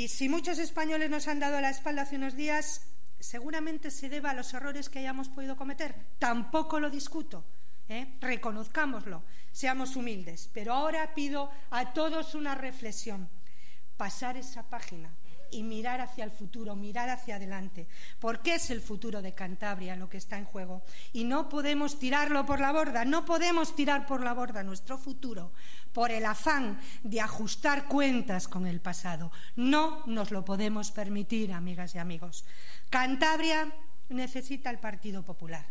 Y si muchos españoles nos han dado la espalda hace unos días, seguramente se deba a los errores que hayamos podido cometer. Tampoco lo discuto, reconozcámoslo, seamos humildes. Pero ahora pido a todos una reflexión, pasar esa página y mirar hacia el futuro, mirar hacia adelante, porque es el futuro de Cantabria lo que está en juego. Y no podemos tirarlo por la borda, no podemos tirar por la borda nuestro futuro por el afán de ajustar cuentas con el pasado. No nos lo podemos permitir, amigas y amigos. Cantabria necesita el Partido Popular.